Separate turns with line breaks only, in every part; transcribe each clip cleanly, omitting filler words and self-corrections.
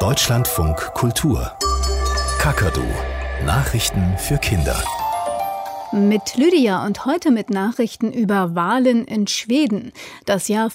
Deutschlandfunk Kultur. Kakadu. Nachrichten für Kinder.
Mit Lydia und heute mit Nachrichten über Wahlen in Schweden, das Jahr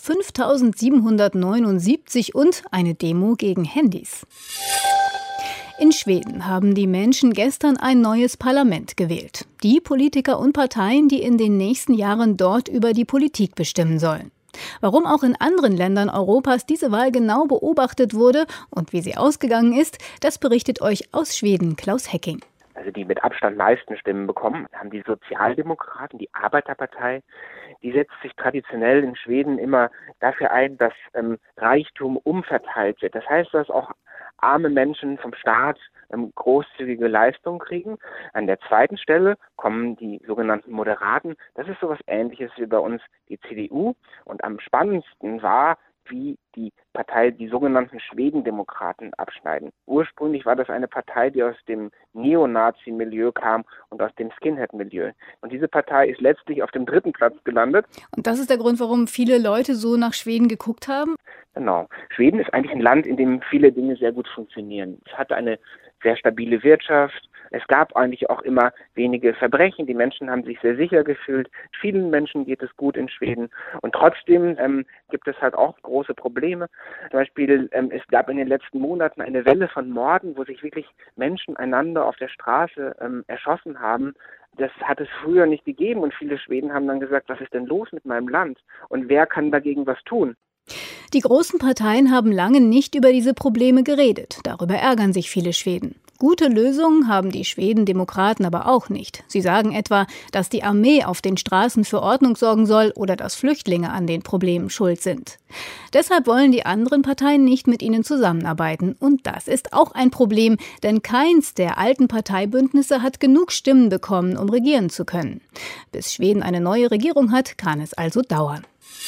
5779 und eine Demo gegen Handys. In Schweden haben die Menschen gestern ein neues Parlament gewählt. Die Politiker und Parteien, die in den nächsten Jahren dort über die Politik bestimmen sollen. Warum auch in anderen Ländern Europas diese Wahl genau beobachtet wurde und wie sie ausgegangen ist, das berichtet euch aus Schweden Klaus Hecking.
Also die mit Abstand meisten Stimmen bekommen, haben die Sozialdemokraten, die Arbeiterpartei. Die setzt sich traditionell in Schweden immer dafür ein, dass Reichtum umverteilt wird. Das heißt, dass auch arme Menschen vom Staat großzügige Leistungen kriegen. An der zweiten Stelle kommen die sogenannten Moderaten. Das ist sowas Ähnliches wie bei uns die CDU. Und am spannendsten war, wie die Partei die sogenannten Schwedendemokraten abschneiden. Ursprünglich war das eine Partei, die aus dem Neonazi-Milieu kam und aus dem Skinhead-Milieu. Und diese Partei ist letztlich auf dem 3. Platz gelandet.
Und das ist der Grund, warum viele Leute so nach Schweden geguckt haben?
Genau. Schweden ist eigentlich ein Land, in dem viele Dinge sehr gut funktionieren. Es hat eine sehr stabile Wirtschaft. Es gab eigentlich auch immer wenige Verbrechen. Die Menschen haben sich sehr sicher gefühlt. Vielen Menschen geht es gut in Schweden. Und trotzdem gibt es halt auch große Probleme. Zum Beispiel, es gab in den letzten Monaten eine Welle von Morden, wo sich wirklich Menschen einander auf der Straße erschossen haben. Das hat es früher nicht gegeben. Und viele Schweden haben dann gesagt, was ist denn los mit meinem Land? Und wer kann dagegen was tun?
Die großen Parteien haben lange nicht über diese Probleme geredet. Darüber ärgern sich viele Schweden. Gute Lösungen haben die Schwedendemokraten aber auch nicht. Sie sagen etwa, dass die Armee auf den Straßen für Ordnung sorgen soll oder dass Flüchtlinge an den Problemen schuld sind. Deshalb wollen die anderen Parteien nicht mit ihnen zusammenarbeiten. Und das ist auch ein Problem, denn keins der alten Parteibündnisse hat genug Stimmen bekommen, um regieren zu können. Bis Schweden eine neue Regierung hat, kann es also dauern.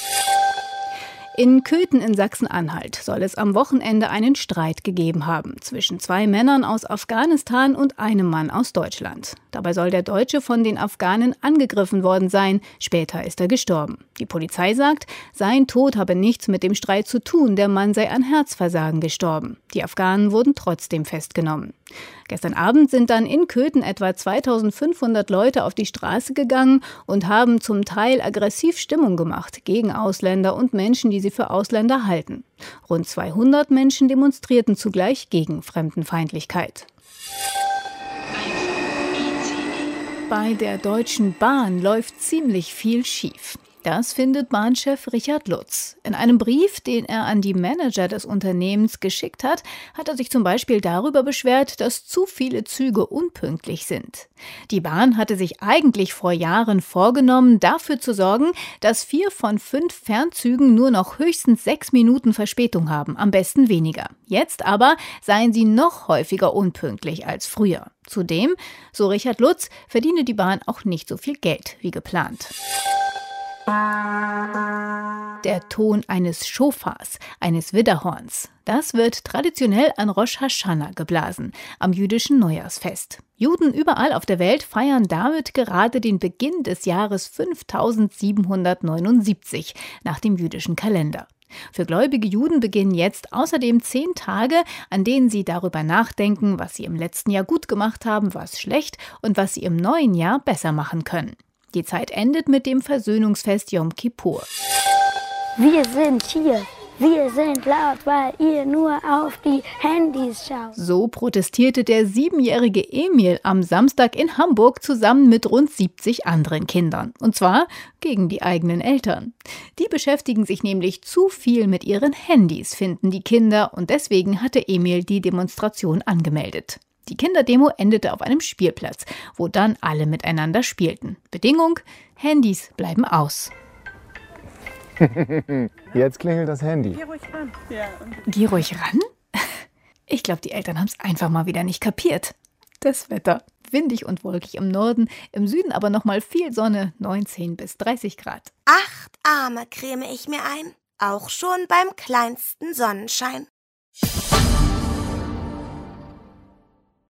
In Köthen in Sachsen-Anhalt soll es am Wochenende einen Streit gegeben haben zwischen 2 Männern aus Afghanistan und einem Mann aus Deutschland. Dabei soll der Deutsche von den Afghanen angegriffen worden sein. Später ist er gestorben. Die Polizei sagt, sein Tod habe nichts mit dem Streit zu tun. Der Mann sei an Herzversagen gestorben. Die Afghanen wurden trotzdem festgenommen. Gestern Abend sind dann in Köthen etwa 2500 Leute auf die Straße gegangen und haben zum Teil aggressiv Stimmung gemacht gegen Ausländer und Menschen, die sie für Ausländer halten. Rund 200 Menschen demonstrierten zugleich gegen Fremdenfeindlichkeit. Bei der Deutschen Bahn läuft ziemlich viel schief. Das findet Bahnchef Richard Lutz. In einem Brief, den er an die Manager des Unternehmens geschickt hat, hat er sich zum Beispiel darüber beschwert, dass zu viele Züge unpünktlich sind. Die Bahn hatte sich eigentlich vor Jahren vorgenommen, dafür zu sorgen, dass 4 von 5 Fernzügen nur noch höchstens 6 Minuten Verspätung haben, am besten weniger. Jetzt aber seien sie noch häufiger unpünktlich als früher. Zudem, so Richard Lutz, verdiene die Bahn auch nicht so viel Geld wie geplant. Der Ton eines Schofars, eines Widderhorns. Das wird traditionell an Rosh Hashanah geblasen, am jüdischen Neujahrsfest. Juden überall auf der Welt feiern damit gerade den Beginn des Jahres 5779 nach dem jüdischen Kalender. Für gläubige Juden beginnen jetzt außerdem 10 Tage, an denen sie darüber nachdenken, was sie im letzten Jahr gut gemacht haben, was schlecht und was sie im neuen Jahr besser machen können. Die Zeit endet mit dem Versöhnungsfest Yom Kippur.
Wir sind hier. Wir sind laut, weil ihr nur auf die Handys schaut.
So protestierte der 7-jährige Emil am Samstag in Hamburg zusammen mit rund 70 anderen Kindern. Und zwar gegen die eigenen Eltern. Die beschäftigen sich nämlich zu viel mit ihren Handys, finden die Kinder. Und deswegen hatte Emil die Demonstration angemeldet. Die Kinderdemo endete auf einem Spielplatz, wo dann alle miteinander spielten. Bedingung: Handys bleiben aus.
Jetzt klingelt das Handy.
Geh ruhig ran. Ja.
Geh ruhig ran? Ich glaube, die Eltern haben es einfach mal wieder nicht kapiert. Das Wetter: windig und wolkig im Norden, im Süden aber nochmal viel Sonne, 19 bis 30 Grad.
8 Arme creme ich mir ein, auch schon beim kleinsten Sonnenschein.